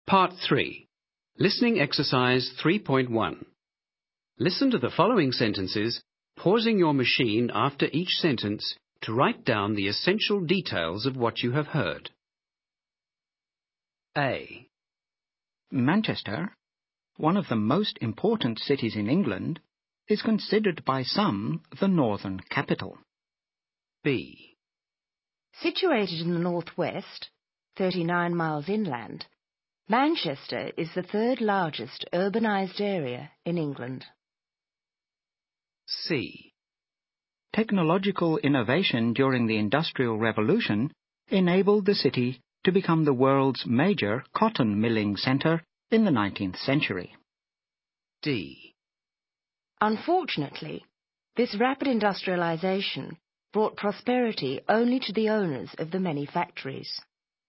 Part 3. Listening exercise 3.1. Listen to the following sentences, pausing your machine after each sentence to write down the essential details of what you have heard. A. Manchester, one of the most important cities in England, is considered by some the northern capital. B. Situated in the northwest, 39 miles inland, Manchester is the third largest urbanised area in England. C. Technological innovation during the Industrial Revolution enabled the city to become the world's major cotton milling centre in the 19th century. D. Unfortunately, this rapid industrialisation brought prosperity only to the owners of the many factories.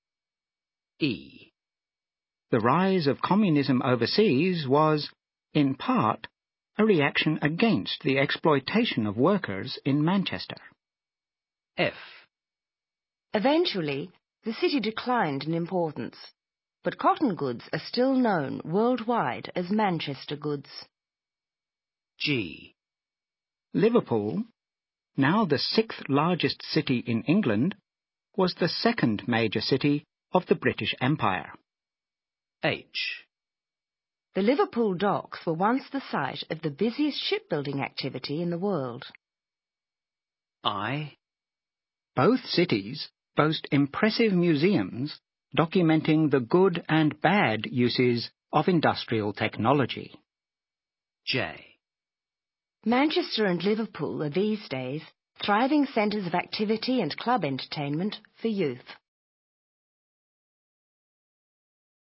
E. The rise of communism overseas was, in part, a reaction against the exploitation of workers in Manchester. F. Eventually, the city declined in importance, but cotton goods are still known worldwide as Manchester goods. G. Liverpool, now the sixth largest city in England, was the second major city of the British Empire. H. The Liverpool docks were once the site of the busiest shipbuilding activity in the world. I. Both cities boast impressive museums documenting the good and bad uses of industrial technology. J. Manchester and Liverpool are these days thriving centres of activity and club entertainment for youth.